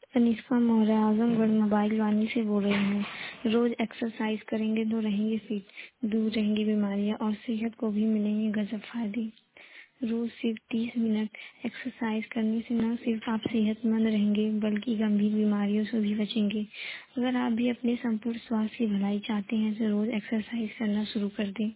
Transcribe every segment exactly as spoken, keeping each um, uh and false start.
Kanishka Maurya Azamgarh mobile Vaani से बोल रही हूँ। रोज एक्सरसाइज करेंगे तो रहेंगे फिट, दूर रहेंगी बीमारियाँ और सेहत को भी मिलेंगे गजब फायदे। रोज सिर्फ तीस मिनट एक्सरसाइज करने से न सिर्फ आप सेहतमंद रहेंगे बल्कि गंभीर बीमारियों से भी बचेंगे। अगर आप भी अपने संपूर्ण स्वास्थ्य की भलाई चाहते हैं तो रोज एक्सरसाइज करना शुरू कर दें।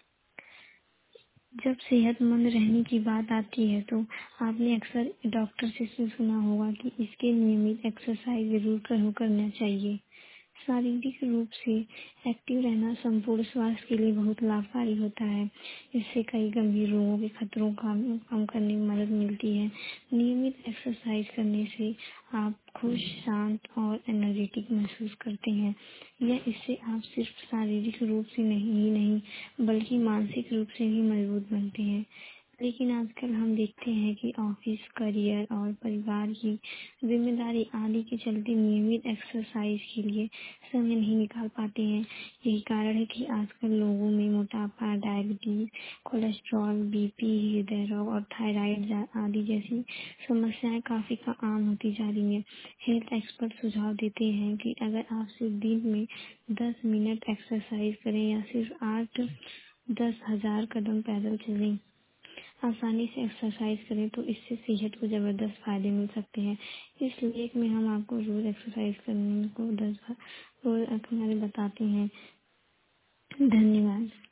जब सेहतमंद रहने की बात आती है तो आपने अक्सर डॉक्टर से सुना होगा कि इसके नियमित एक्सरसाइज जरूर करो करना चाहिए। शारीरिक रूप से एक्टिव रहना संपूर्ण स्वास्थ्य के लिए बहुत लाभकारी होता है। इससे कई गंभीर रोगों के खतरों का कम करने में मदद मिलती है। नियमित एक्सरसाइज करने से आप खुश, शांत और एनर्जेटिक महसूस करते हैं। यह इससे आप सिर्फ शारीरिक रूप से नहीं ही नहीं बल्कि मानसिक रूप से भी मजबूत बनते हैं। लेकिन आजकल हम देखते हैं कि ऑफिस, करियर और परिवार की जिम्मेदारी आदि के चलते नियमित एक्सरसाइज के लिए समय नहीं निकाल पाते हैं। यही कारण है कि आजकल लोगों में मोटापा, डायबिटीज, कोलेस्ट्रॉल, बीपी, हृदय रोग और थायराइड आदि जैसी समस्याएं काफी का आम होती जा रही हैं। हेल्थ एक्सपर्ट सुझाव देते हैं कि अगर आप सिर्फ दिन में दस मिनट एक्सरसाइज करें या सिर्फ आठ दस हजार कदम पैदल चलें, आसानी से एक्सरसाइज करें तो इससे सेहत को जबरदस्त फायदे मिल सकते हैं। इस लेख में हम आपको रोज एक्सरसाइज करने को दस बार रोज अपनाने बताते हैं। धन्यवाद।